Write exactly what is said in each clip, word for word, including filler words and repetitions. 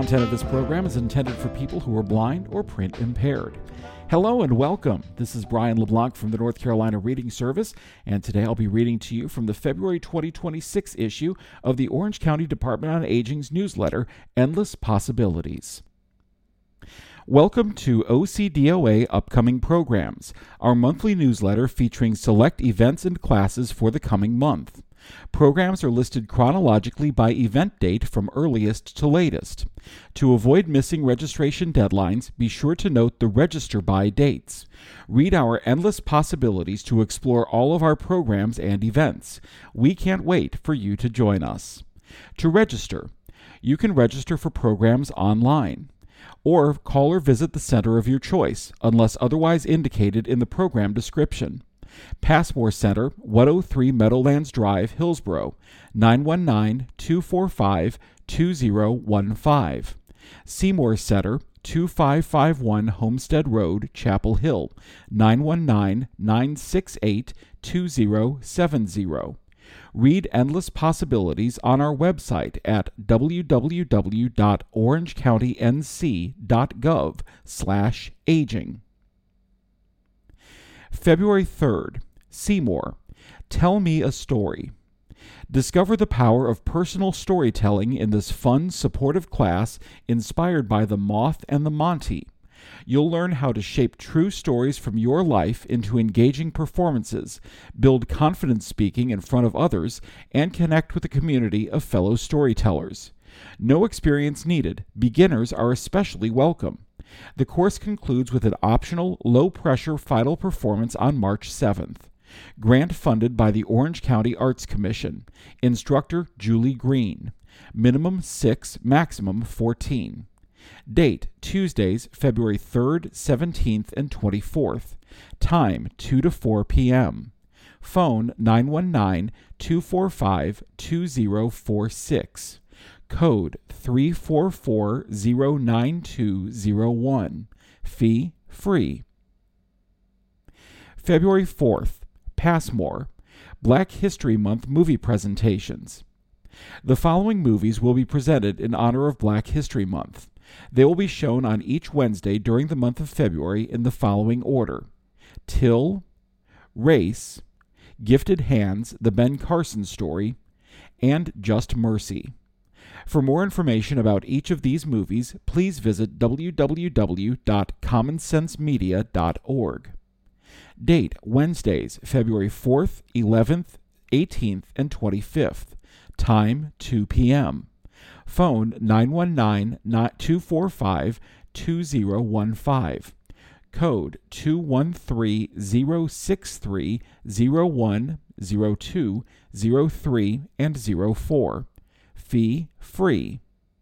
content of this program is intended for people who are blind or print impaired. Hello and welcome. This is Brian LeBlanc from the North Carolina Reading Service, and today I'll be reading to you from the February twenty twenty-six issue of the Orange County Department on Aging's newsletter, Endless Possibilities. Welcome to O C D O A Upcoming Programs, our monthly newsletter featuring select events and classes for the coming month. Programs are listed chronologically by event date from earliest to latest. To avoid missing registration deadlines, be sure to note the register by dates. Read our endless possibilities to explore all of our programs and events. We can't wait for you to join us. To register, you can register for programs online, or call or visit the center of your choice, unless otherwise indicated in the program description. Passmore Center, one oh three Meadowlands Drive, Hillsborough, nine one nine, two four five, two oh one five. Seymour Center, two five five one Homestead Road, Chapel Hill, nine one nine, nine six eight, two oh seven oh. Read Endless Possibilities on our website at w w w dot orange county n c dot gov slash aging. February third, Seymour, Tell Me a Story. Discover the power of personal storytelling in this fun, supportive class inspired by The Moth and the Monty. You'll learn how to shape true stories from your life into engaging performances, build confident speaking in front of others, and connect with a community of fellow storytellers. No experience needed. Beginners are especially welcome. The course concludes with an optional, low-pressure final performance on March seventh. Grant funded by the Orange County Arts Commission. Instructor Julie Green. Minimum six, maximum fourteen. Date, Tuesdays, February third, seventeenth, and twenty-fourth. Time, two to four p.m. Phone, nine one nine, two four five, two oh four six. Code three four four zero nine two zero one. Fee free. February fourth, Passmore, Black History Month movie presentations. The following movies will be presented in honor of Black History Month. They will be shown on each Wednesday during the month of February in the following order: Till, Race, Gifted Hands, The Ben Carson Story, and Just Mercy. For more information about each of these movies, please visit w w w dot common sense media dot org. Date, Wednesdays, February fourth, eleventh, eighteenth, and twenty-fifth. Time, two p.m. Phone, nine one nine, two four five, two oh one five. Code two one three zero six three zero one zero two zero three and zero four. Fee free.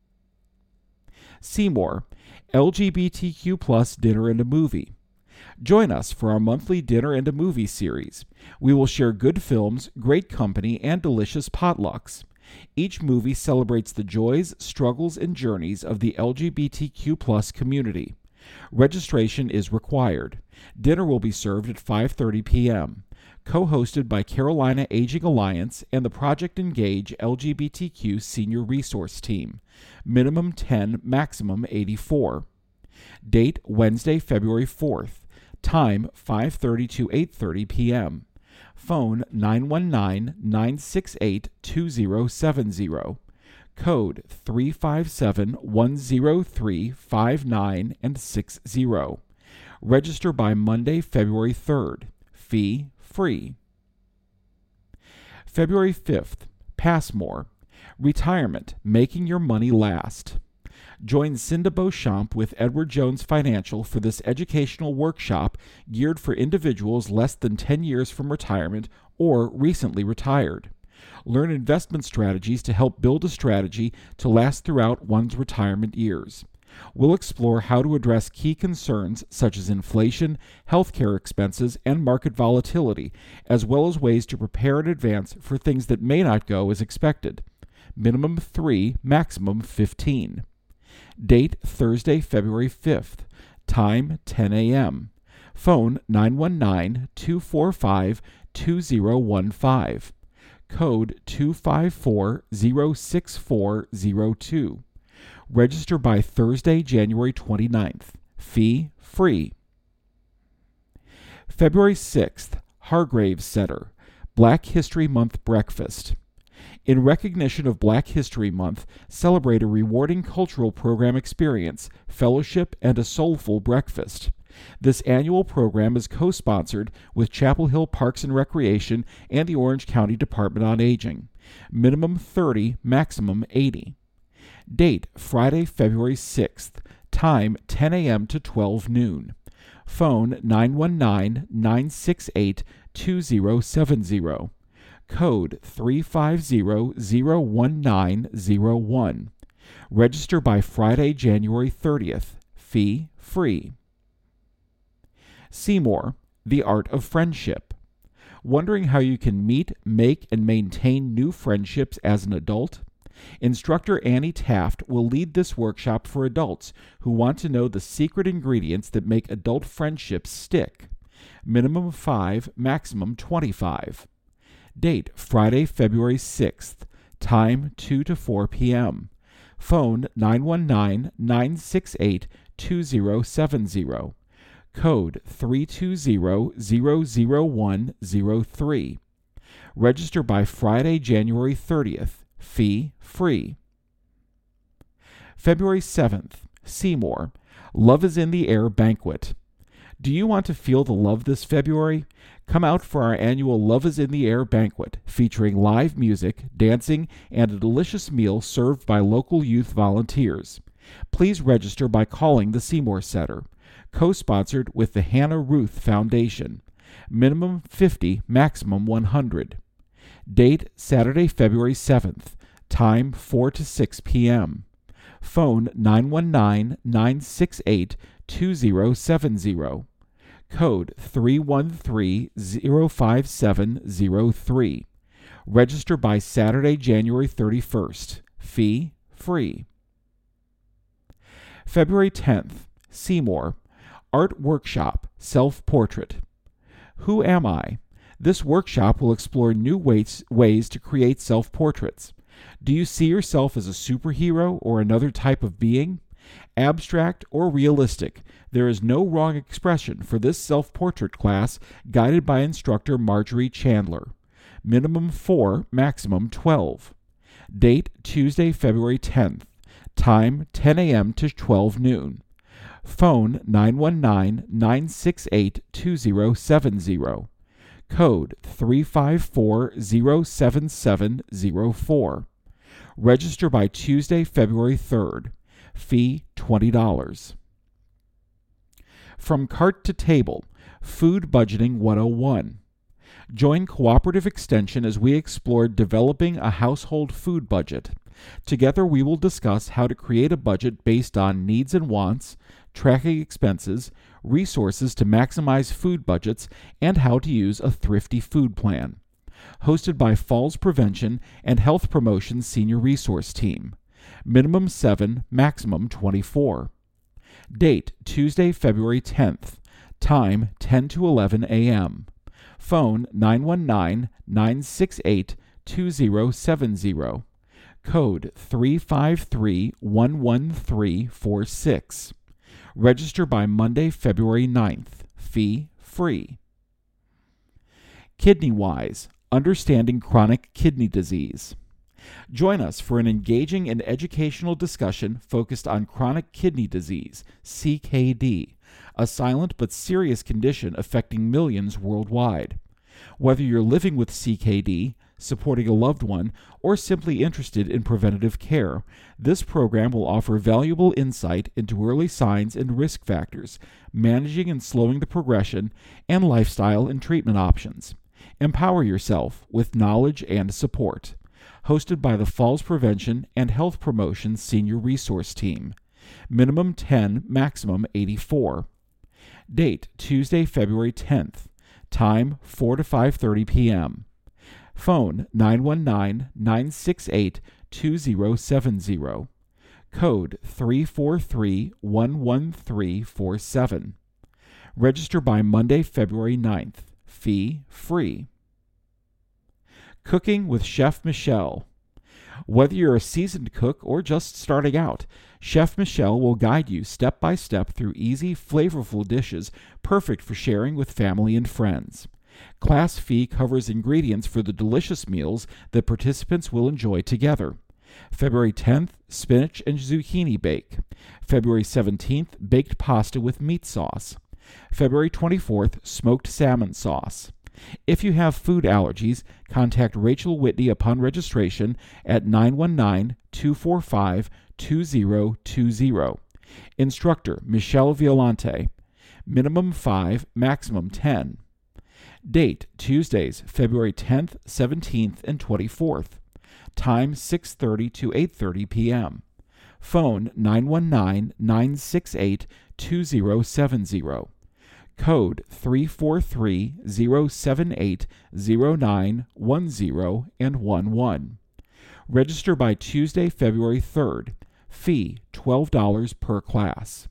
Seymour, L G B T Q plus Dinner and a Movie. Join us for our monthly Dinner and a Movie series. We will share good films, great company, and delicious potlucks. Each movie celebrates the joys, struggles, and journeys of the L G B T Q plus community. Registration is required. Dinner will be served at five thirty p.m. Co-hosted by Carolina Aging Alliance and the Project Engage L G B T Q Senior Resource Team. Minimum ten, maximum eighty-four. Date, Wednesday, February fourth. Time, five thirty to eight thirty p.m. Phone, nine one nine, nine six eight, two oh seven oh. Code three five seven, one oh three, five nine and six oh. Register by Monday, February third. Fee free. February fifth, Passmore, Retirement, Making Your Money Last. Join Cinda Beauchamp with Edward Jones Financial for this educational workshop geared for individuals less than ten years from retirement or recently retired. Learn investment strategies to help build a strategy to last throughout one's retirement years. We'll explore how to address key concerns such as inflation, healthcare expenses, and market volatility, as well as ways to prepare in advance for things that may not go as expected. Minimum three, maximum fifteen. Date, Thursday, February fifth. Time, ten a.m. Phone, nine one nine, two four five, two oh one five. Code two five four zero six four zero two. Register by Thursday, January twenty-ninth. Fee free. February sixth, Hargraves Center, Black History Month Breakfast. In recognition of Black History Month, celebrate a rewarding cultural program experience, fellowship, and a soulful breakfast. This annual program is co-sponsored with Chapel Hill Parks and Recreation and the Orange County Department on Aging. Minimum thirty, maximum eighty. Date, Friday, February sixth. Time, ten a.m. to twelve noon. Phone nine one nine, nine six eight, two zero seven zero. Code three five zero, zero one nine zero one. Register by Friday, January thirtieth. Fee free. Seymour, The Art of Friendship. Wondering how you can meet, make, and maintain new friendships as an adult? Instructor Annie Taft will lead this workshop for adults who want to know the secret ingredients that make adult friendships stick. Minimum five, maximum twenty-five. Date, Friday, February sixth. Time, two to four p.m. Phone nine one nine, nine six eight, two zero seven zero. Code three two zero, zero zero one zero three. Register by Friday, January thirtieth. Fee free. February seventh, Seymour, Love is in the Air Banquet. Do you want to feel the love this February? Come out for our annual Love is in the Air Banquet, featuring live music, dancing, and a delicious meal served by local youth volunteers. Please register by calling the Seymour Center, co-sponsored with the Hannah Ruth Foundation. Minimum fifty, maximum one hundred. Date, Saturday, February seventh. Time, four to six p.m. Phone nine one nine, nine six eight, two zero seven zero. Code three one three, zero five seven zero three. Register by Saturday, January thirty-first. Fee free. February tenth, Seymour, Art Workshop, Self-Portrait. Who am I? This workshop will explore new ways, ways to create self-portraits. Do you see yourself as a superhero or another type of being? Abstract or realistic, there is no wrong expression for this self-portrait class guided by instructor Marjorie Chandler. Minimum four, maximum twelve. Date, Tuesday, February tenth. Time, ten a.m. to twelve noon. Phone nine one nine, nine six eight, two zero seven zero. Code three five four, zero seven seven zero four. Register by Tuesday, February third. Fee twenty dollars. From Cart to Table, Food Budgeting one oh one. Join Cooperative Extension as we explore developing a household food budget. Together we will discuss how to create a budget based on needs and wants, tracking expenses, resources to maximize food budgets, and how to use a thrifty food plan. Hosted by Falls Prevention and Health Promotion Senior Resource Team. Minimum seven, maximum twenty-four. Date, Tuesday, February tenth. Time, ten to eleven a.m. Phone nine one nine, nine six eight, two zero seven zero. Code three five three, one one three four six. Register by Monday, February ninth. Fee free. KidneyWise, Understanding Chronic Kidney Disease. Join us for an engaging and educational discussion focused on chronic kidney disease, C K D, a silent but serious condition affecting millions worldwide. Whether you're living with C K D, supporting a loved one, or simply interested in preventative care, this program will offer valuable insight into early signs and risk factors, managing and slowing the progression, and lifestyle and treatment options. Empower yourself with knowledge and support. Hosted by the Falls Prevention and Health Promotion Senior Resource Team. Minimum ten, maximum eighty-four. Date, Tuesday, February tenth. Time, four to five thirty p.m. Phone nine one nine, nine six eight, two zero seven zero. Code three four three, one one three four seven. Register by Monday, February ninth. Fee free. Cooking with Chef Michelle. Whether you're a seasoned cook or just starting out, Chef Michelle will guide you step by step through easy, flavorful dishes perfect for sharing with family and friends. Class fee covers ingredients for the delicious meals that participants will enjoy together. February tenth, spinach and zucchini bake. February seventeenth, baked pasta with meat sauce. February twenty-fourth, smoked salmon sauce. If you have food allergies, contact Rachel Whitney upon registration at nine one nine, two four five, two zero two zero. Instructor, Michelle Violante. Minimum five, maximum ten. Date, Tuesdays, February tenth, seventeenth, and twenty-fourth. Time, six thirty to eight thirty p.m. Phone, nine one nine, nine six eight, two zero seven zero. Code three four three, zero seven eight, zero nine one zero and one one. Register by Tuesday, February third. Fee, twelve dollars per class.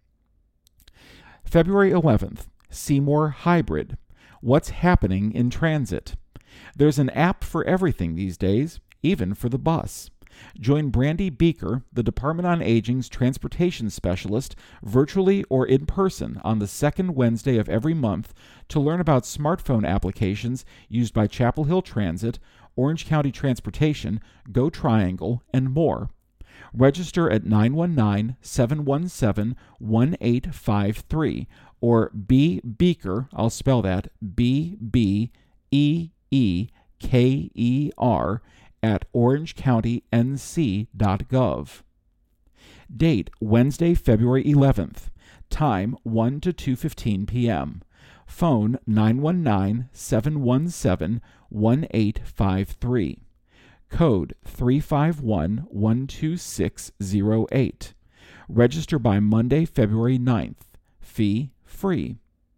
February eleventh, Seymour Hybrid. What's happening in transit? There's an app for everything these days, even for the bus. Join Brandy Beaker, the Department on Aging's transportation specialist, virtually or in person on the second Wednesday of every month to learn about smartphone applications used by Chapel Hill Transit, Orange County Transportation, Go Triangle, and more. Register at nine one nine, seven one seven, one eight five three or B Beaker, I'll spell that, B B E E K E R, at orange county n c dot gov. Date, Wednesday, February eleventh. Time, one to two fifteen p.m. Phone, nine one nine, seven one seven, one eight five three. Code, three five one, one two six zero eight. Register by Monday, February ninth. Fee, free.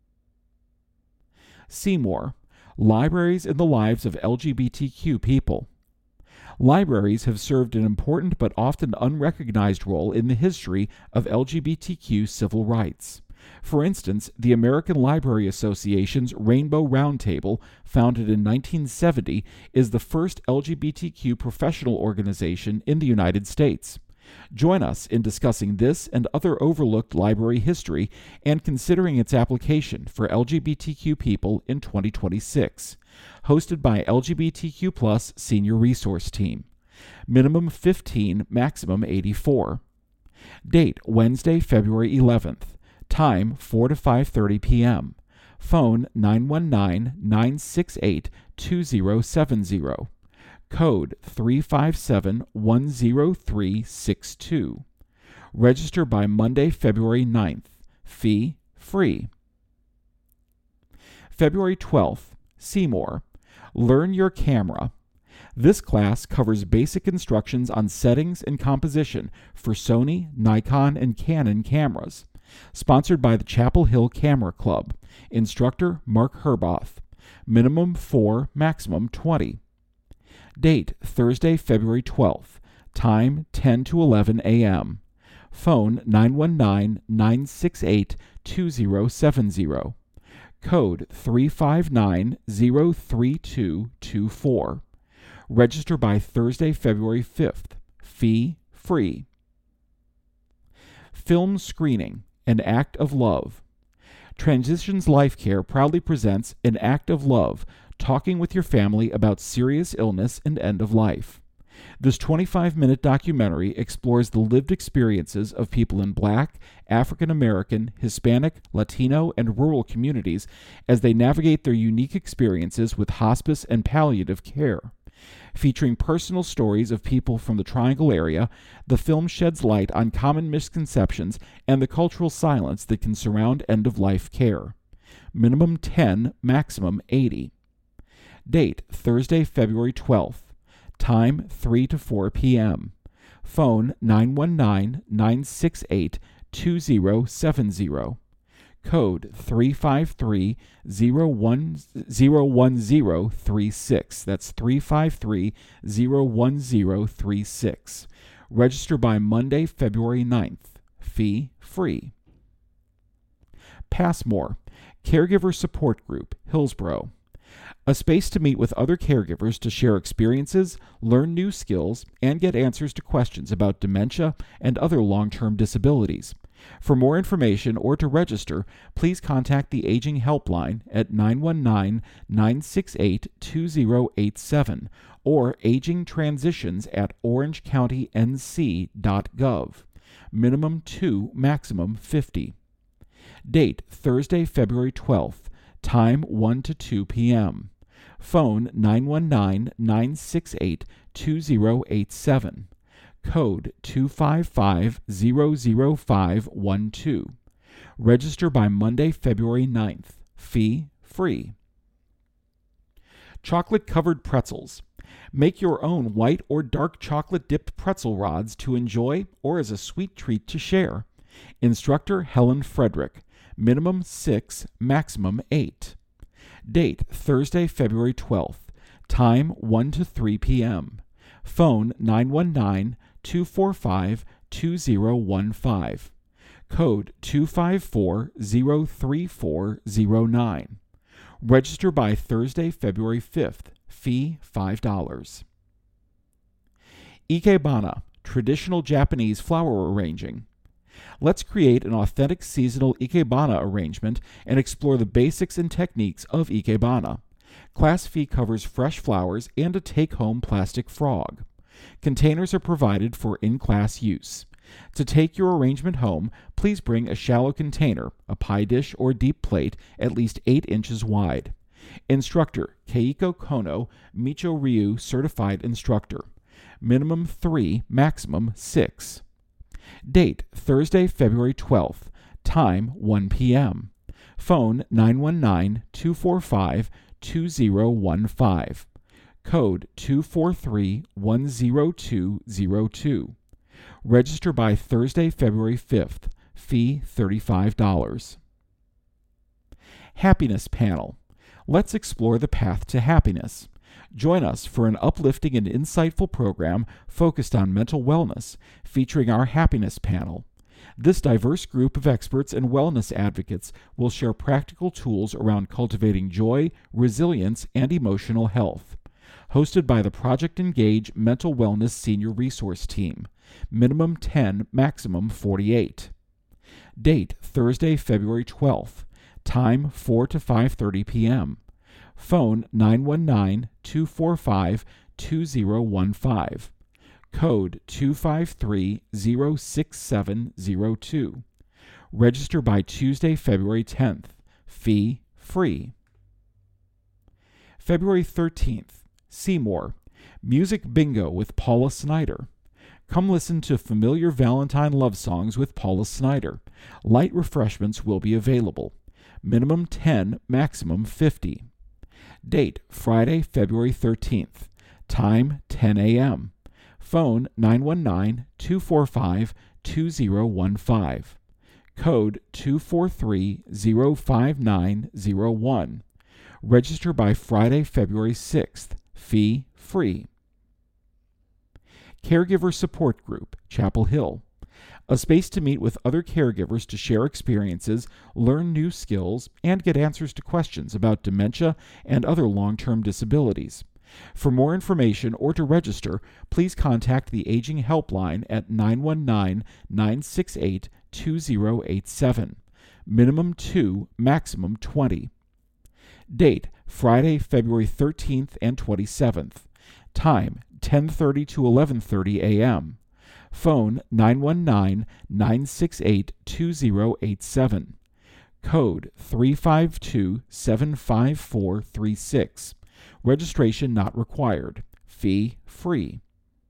Seymour, libraries in the lives of L G B T Q people. Libraries have served an important but often unrecognized role in the history of L G B T Q civil rights. For instance, the American Library Association's Rainbow Roundtable, founded in nineteen seventy, is the first L G B T Q professional organization in the United States. Join us in discussing this and other overlooked library history and considering its application for L G B T Q people in twenty twenty-six. Hosted by L G B T Q plus Senior Resource Team. Minimum fifteen, maximum eighty-four. Date, Wednesday, February eleventh. Time, four to five thirty p.m. Phone, nine one nine, nine six eight, two zero seven zero. Code, three five seven, one zero three six two. Register by Monday, February ninth. Fee, free. February twelfth. Seymour. Learn your camera. This class covers basic instructions on settings and composition for Sony, Nikon, and Canon cameras. Sponsored by the Chapel Hill Camera Club. Instructor, Mark Herboth. Minimum four, maximum twenty. Date, Thursday, February twelfth. Time, ten to eleven a.m. Phone, nine one nine, nine six eight, two zero seven zero. Code, three five nine, zero three two two four. Register by Thursday, February fifth. Fee, free. Film screening, An Act of Love. Transitions Life Care proudly presents An Act of Love, talking with your family about serious illness and end of life. This twenty-five minute documentary explores the lived experiences of people in Black, African American, Hispanic, Latino, and rural communities as they navigate their unique experiences with hospice and palliative care. Featuring personal stories of people from the Triangle area, the film sheds light on common misconceptions and the cultural silence that can surround end-of-life care. Minimum ten, maximum eighty. Date, Thursday, February twelfth. Time, three to four p.m. Phone, nine one nine, nine six eight, two zero seven zero. Code, three five three, zero one zero three six. That's three five three, zero one zero three six. Register by Monday, February ninth. Fee, free. Passmore, Caregiver Support Group, Hillsborough. A space to meet with other caregivers to share experiences, learn new skills, and get answers to questions about dementia and other long-term disabilities. For more information or to register, please contact the Aging Helpline at nine one nine, nine six eight, two zero eight seven or aging transitions at orange county n c dot gov. Minimum two, maximum fifty. Date, Thursday, February twelfth. Time, one to two p.m. Phone, nine one nine, nine six eight, two zero eight seven. Code two five five zero zero five one two. Register by Monday, February ninth. Fee free. Chocolate-covered pretzels. Make your own white or dark chocolate-dipped pretzel rods to enjoy or as a sweet treat to share. Instructor Helen Frederick. Minimum six, maximum eight. Date, Thursday, February twelfth. Time, one to three p.m. Phone, nine one nine, two four five, two zero one five. Code two five four zero three four zero nine. Register by Thursday, February fifth. Fee five dollars. Ikebana, traditional Japanese flower arranging. Let's create an authentic seasonal ikebana arrangement and explore the basics and techniques of ikebana. Class fee covers fresh flowers and a take-home plastic frog. Containers are provided for in-class use. To take your arrangement home, please bring a shallow container, a pie dish or deep plate at least eight inches wide. Instructor Keiko Kono, Micho Ryu Certified Instructor. Minimum three, maximum six. Date, Thursday, February twelfth. Time, one p.m. Phone, nine one nine, two four five, two zero one five. Code two four three one zero two zero two. Register by Thursday, February fifth. Fee thirty-five dollars. Happiness Panel. Let's explore the path to happiness. Join us for an uplifting and insightful program focused on mental wellness, featuring our Happiness Panel. This diverse group of experts and wellness advocates will share practical tools around cultivating joy, resilience, and emotional health. Hosted by the Project Engage Mental Wellness Senior Resource Team. Minimum ten, maximum forty-eight. Date, Thursday, February twelfth. Time, four to five thirty p.m. Phone, nine one nine, two four five, two zero one five. Code two five three zero six seven zero two. Register by Tuesday, February tenth. Fee free. February thirteenth. Seymour. Music Bingo with Paula Snyder. Come listen to familiar Valentine love songs with Paula Snyder. Light refreshments will be available. Minimum ten, maximum fifty. Date, Friday, February thirteenth. Time, ten a.m. Phone, nine one nine, two four five, two zero one five. Code two four three zero five nine zero one. Register by Friday, February sixth. Fee free. Caregiver Support Group, Chapel Hill. A space to meet with other caregivers to share experiences, learn new skills, and get answers to questions about dementia and other long-term disabilities. For more information or to register, please contact the Aging Helpline at nine one nine, nine six eight, two zero eight seven. Minimum two, maximum twenty. Date, Friday, February thirteenth and twenty-seventh. Time, ten thirty to eleven thirty a.m. Phone, nine one nine, nine six eight, two zero eight seven. Code three five two, seven five four three six. Registration not required. Fee free.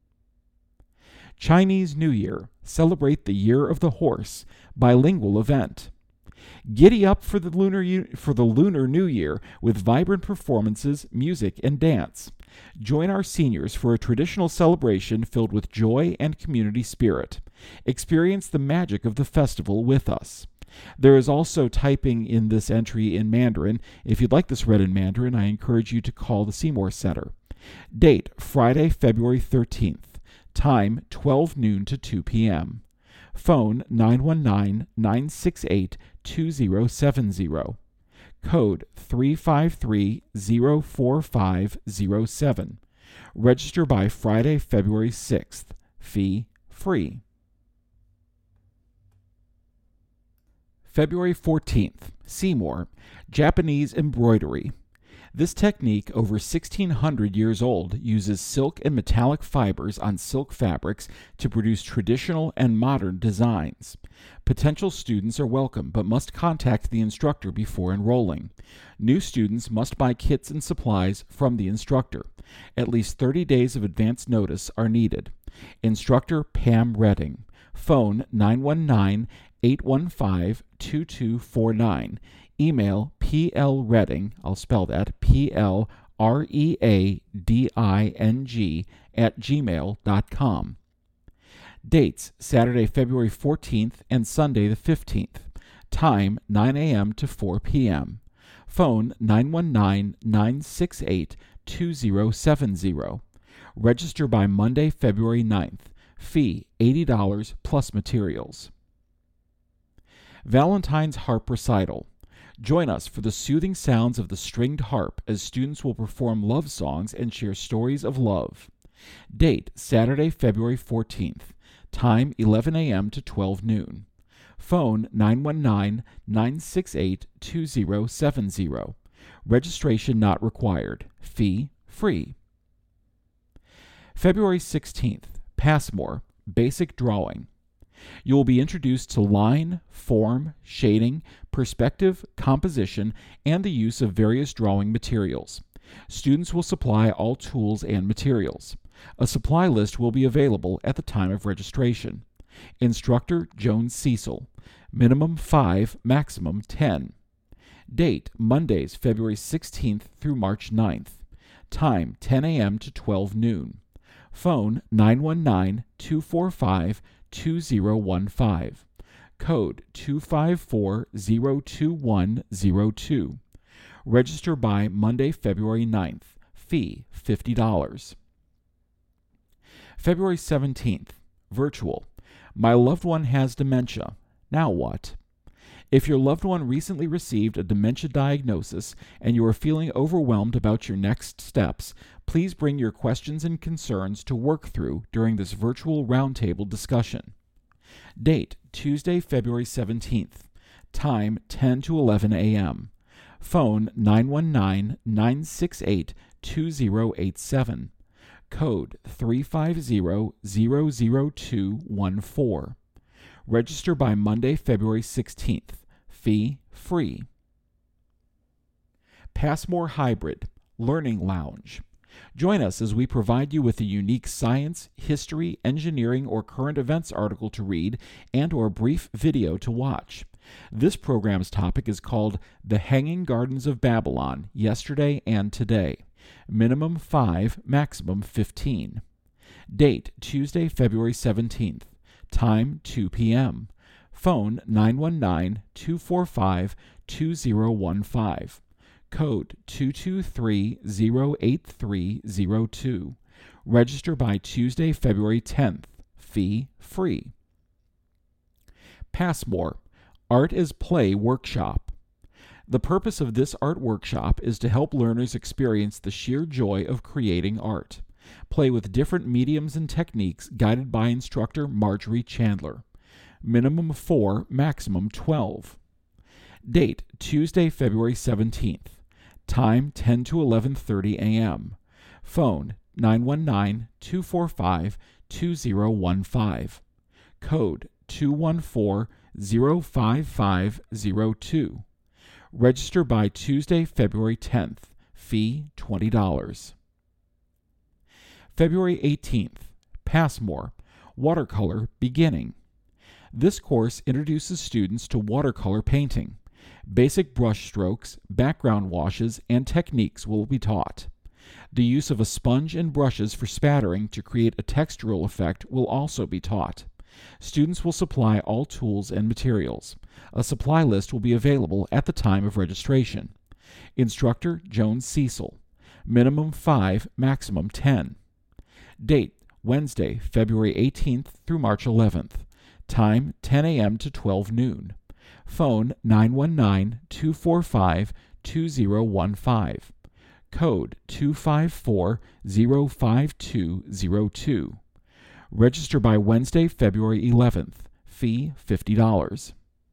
Chinese New Year. Celebrate the Year of the Horse. Bilingual event. Giddy up for the lunar for the Lunar New Year with vibrant performances, music, and dance. Join our seniors for a traditional celebration filled with joy and community spirit. Experience the magic of the festival with us. There is also typing in this entry in Mandarin. If you'd like this read in Mandarin, I encourage you to call the Seymour Center. Date, Friday, February thirteenth. Time, twelve noon to two p.m. Phone, nine one nine, nine six eight, two zero seven zero. Code three five three zero four five zero seven. Register by Friday, February sixth. Fee free. February fourteenth. Seymour, Japanese embroidery. This technique, over sixteen hundred years old, uses silk and metallic fibers on silk fabrics to produce traditional and modern designs. Potential students are welcome, but must contact the instructor before enrolling. New students must buy kits and supplies from the instructor. At least thirty days of advance notice are needed. Instructor Pam Redding. Phone nine one nine, eight one five, two two four nine. Email plreading, I'll spell that, P L R E A D I N G, at gmail dot com. Dates, Saturday, February fourteenth and Sunday the fifteenth. Time, nine a.m. to four p.m. Phone nine one nine, nine six eight, two zero seven zero. Register by Monday, February ninth. Fee, eighty dollars plus materials. Valentine's Harp Recital. Join us for the soothing sounds of the stringed harp as students will perform love songs and share stories of love. Date, Saturday, February fourteenth. Time, eleven a.m. to twelve noon. Phone nine one nine, nine six eight, two zero seven zero. Registration not required. Fee free. February sixteenth. Passmore, Basic Drawing. You will be introduced to line, form, shading, perspective, composition, and the use of various drawing materials. Students will supply all tools and materials. A supply list will be available at the time of registration. Instructor Joan Cecil. Minimum five, maximum ten. Date, Mondays, February sixteenth through March ninth. Time, ten a.m. to twelve noon. Phone nine one nine, two four five, two zero one five. Code two five four zero two one zero two. Register by Monday, February ninth. Fee fifty dollars. February seventeenth. Virtual. My loved one has dementia. Now what? If your loved one recently received a dementia diagnosis and you are feeling overwhelmed about your next steps, please bring your questions and concerns to work through during this virtual roundtable discussion. Date, Tuesday, February seventeenth. Time, ten to eleven a.m. Phone nine one nine, nine six eight, two zero eight seven. Code three five zero, zero zero two one four. Register by Monday, February sixteenth. Fee free. Passmore Hybrid Learning Lounge. Join us as we provide you with a unique science, history, engineering, or current events article to read and or brief video to watch. This program's topic is called The Hanging Gardens of Babylon, Yesterday and Today. Minimum five, maximum fifteen. Date, Tuesday, February seventeenth. Time, two p.m. Phone nine one nine, two four five, two zero one five. Code two two three, zero eight three zero two. Register by Tuesday, February tenth. Fee free. Passmore Art as Play Workshop. The purpose of this art workshop is to help learners experience the sheer joy of creating art. Play with different mediums and techniques guided by instructor Marjorie Chandler. Minimum four, maximum twelve. Date, Tuesday, February seventeenth. Time, ten to eleven thirty a.m. Phone, nine one nine, two four five, two zero one five. Code, two one four, zero five five zero two. Register by Tuesday, February tenth. Fee, twenty dollars. February eighteenth. Passmore Watercolor Beginning. This course introduces students to watercolor painting. Basic brush strokes, background washes, and techniques will be taught. The use of a sponge and brushes for spattering to create a textural effect will also be taught. Students will supply all tools and materials. A supply list will be available at the time of registration. Instructor Joan Cecil. Minimum five, maximum ten. Date, Wednesday, February eighteenth through March eleventh. Time, ten a.m. to twelve noon. Phone nine one nine, two four five, two zero one five. Code two five four zero five two zero two. Register by Wednesday, February eleventh. Fee fifty dollars.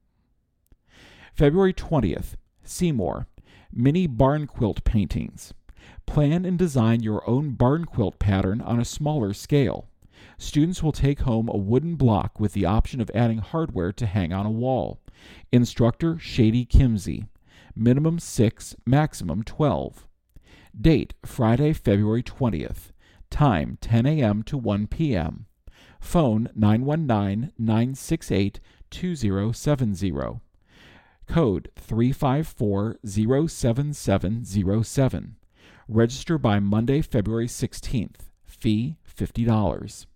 February twentieth, Seymour, Mini Barn Quilt Paintings. Plan and design your own barn quilt pattern on a smaller scale. Students will take home a wooden block with the option of adding hardware to hang on a wall. Instructor Shady Kimsey. Minimum six, maximum twelve. Date Friday, February twentieth. Time ten a.m. to one p.m. Phone nine one nine, nine six eight, two zero seven zero. Code three five four zero seven seven zero seven. Register by Monday, February sixteenth. Fee fifty dollars.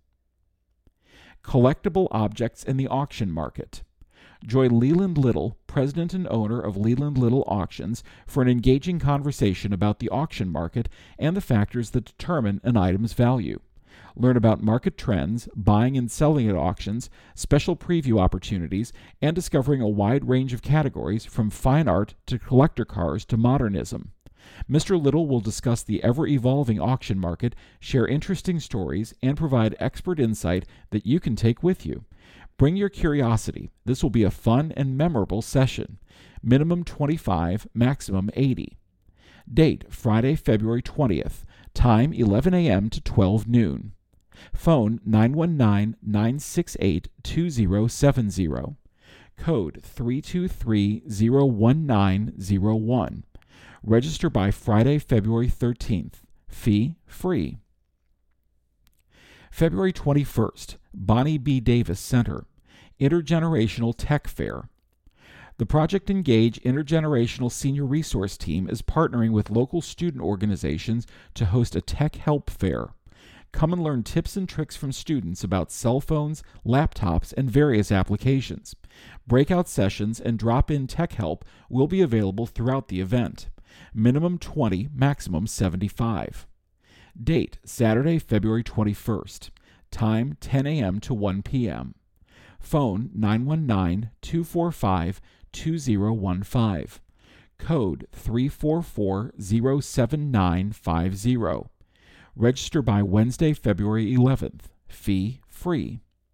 Collectible objects in the auction market. Join Leland Little, president and owner of Leland Little Auctions, for an engaging conversation about the auction market and the factors that determine an item's value. Learn about market trends, buying and selling at auctions, special preview opportunities, and discovering a wide range of categories from fine art to collector cars to modernism. Mister Little will discuss the ever-evolving auction market, share interesting stories, and provide expert insight that you can take with you. Bring your curiosity. This will be a fun and memorable session. Minimum twenty-five, maximum eighty. Date Friday, February twentieth. Time eleven a.m. to twelve noon. Phone nine one nine, nine six eight, two zero seven zero. Code three two three zero one nine zero one. Register by Friday, February thirteenth. Fee free. February twenty-first, Bonnie B. Davis Center, Intergenerational Tech Fair. The Project Engage Intergenerational Senior Resource Team is partnering with local student organizations to host a tech help fair. Come and learn tips and tricks from students about cell phones, laptops, and various applications. Breakout sessions and drop-in tech help will be available throughout the event. Minimum twenty, maximum seventy-five. Date Saturday, February twenty-first. Time ten a.m. to one p.m. Phone nine one nine, two four five, two zero one five. Code three four four zero seven nine five zero. Register by Wednesday, February eleventh. Fee free.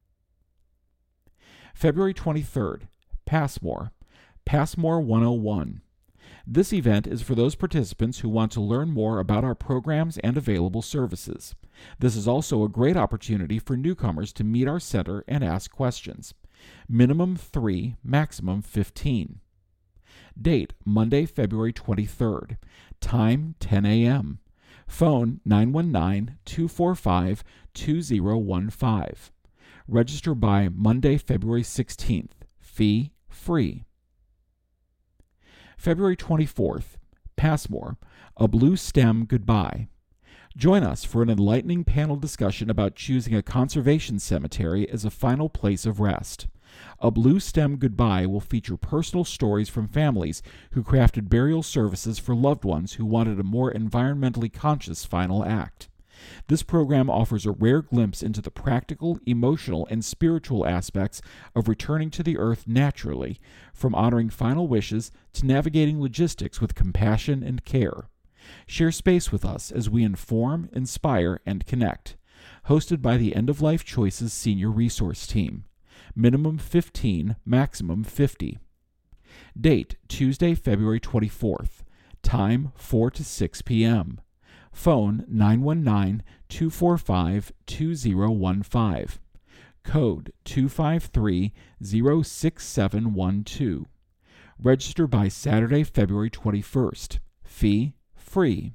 February twenty-third, Passmore, Passmore one oh one. This event is for those participants who want to learn more about our programs and available services. This is also a great opportunity for newcomers to meet our center and ask questions. Minimum three, maximum fifteen. Date Monday, February twenty-third. Time ten a.m. Phone nine one nine, two four five, two zero one five. Register by Monday, February sixteenth. Fee free. February twenty-fourth, Passmore, A Blue Stem Goodbye. Join us for an enlightening panel discussion about choosing a conservation cemetery as a final place of rest. A Blue Stem Goodbye will feature personal stories from families who crafted burial services for loved ones who wanted a more environmentally conscious final act. This program offers a rare glimpse into the practical, emotional, and spiritual aspects of returning to the earth naturally, from honoring final wishes to navigating logistics with compassion and care. Share space with us as we inform, inspire, and connect. Hosted by the End of Life Choices Senior Resource Team. Minimum fifteen, maximum fifty. Date Tuesday, February twenty-fourth. Time four to six p.m. Phone nine one nine, two four five, two zero one five. Code two five three zero six seven one two. Register by Saturday, February twenty-first. Fee free.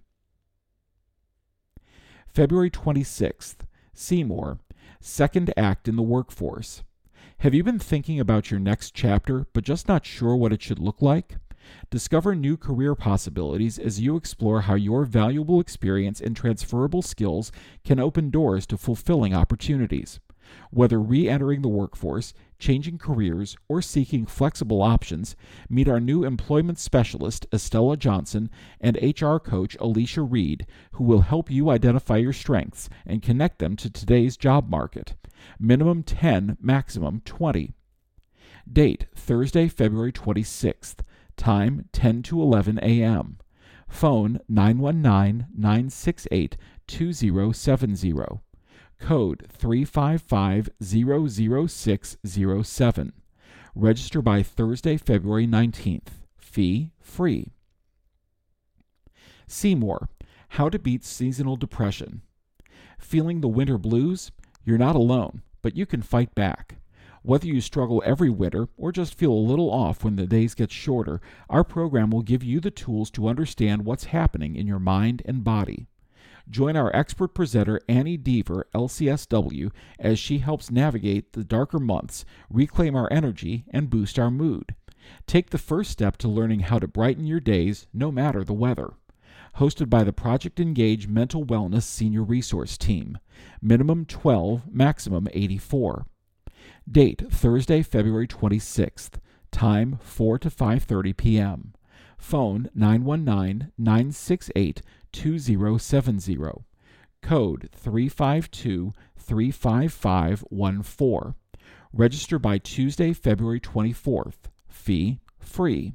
February twenty-sixth, Seymour, Second Act in the Workforce. Have you been thinking about your next chapter, but just not sure what it should look like? Discover new career possibilities as you explore how your valuable experience and transferable skills can open doors to fulfilling opportunities. Whether re-entering the workforce, changing careers, or seeking flexible options, meet our new employment specialist, Estella Johnson, and H R coach, Alicia Reed, who will help you identify your strengths and connect them to today's job market. Minimum ten, maximum twenty. Date Thursday, February twenty-sixth. Time ten to eleven a.m. Phone nine one nine, nine six eight, two zero seven zero. Code three five five zero zero six zero seven. Register by Thursday, February nineteenth. Fee free. Seymour, How to Beat Seasonal Depression. Feeling the winter blues? You're not alone, but you can fight back. Whether you struggle every winter or just feel a little off when the days get shorter, our program will give you the tools to understand what's happening in your mind and body. Join our expert presenter Annie Deaver, L C S W, as she helps navigate the darker months, reclaim our energy, and boost our mood. Take the first step to learning how to brighten your days, no matter the weather. Hosted by the Project Engage Mental Wellness Senior Resource Team. Minimum twelve, maximum eighty-four. Date, Thursday, February twenty-sixth. Time, four to five thirty p.m. Phone nine one nine, nine six eight, two zero seven zero. Code three five two, three five five one four. Register by Tuesday, February twenty-fourth. Fee free.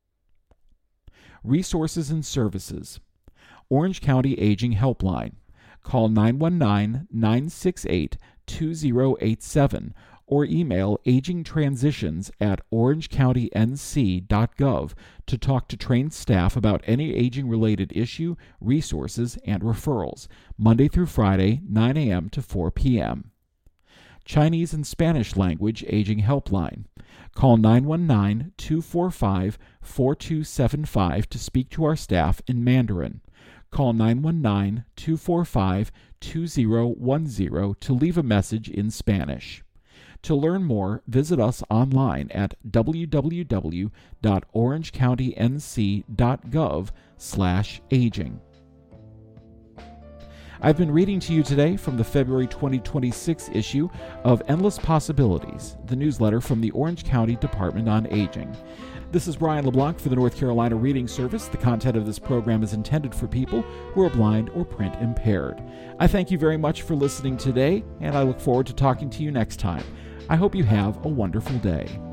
Resources and services. Orange County Aging Helpline. Call nine one nine, nine six eight, two zero eight seven or email agingtransitions at orange county n c dot gov to talk to trained staff about any aging-related issue, resources, and referrals, Monday through Friday, nine a.m. to four p.m. Chinese and Spanish Language Aging Helpline. Call nine one nine, two four five, four two seven five to speak to our staff in Mandarin. Call nine one nine, two four five, two zero one zero to leave a message in Spanish. To learn more, visit us online at w w w dot orange county n c dot gov slash aging. I've been reading to you today from the February twenty twenty-six issue of Endless Possibilities, the newsletter from the Orange County Department on Aging. This is Brian LeBlanc for the North Carolina Reading Service. The content of this program is intended for people who are blind or print impaired. I thank you very much for listening today, and I look forward to talking to you next time. I hope you have a wonderful day.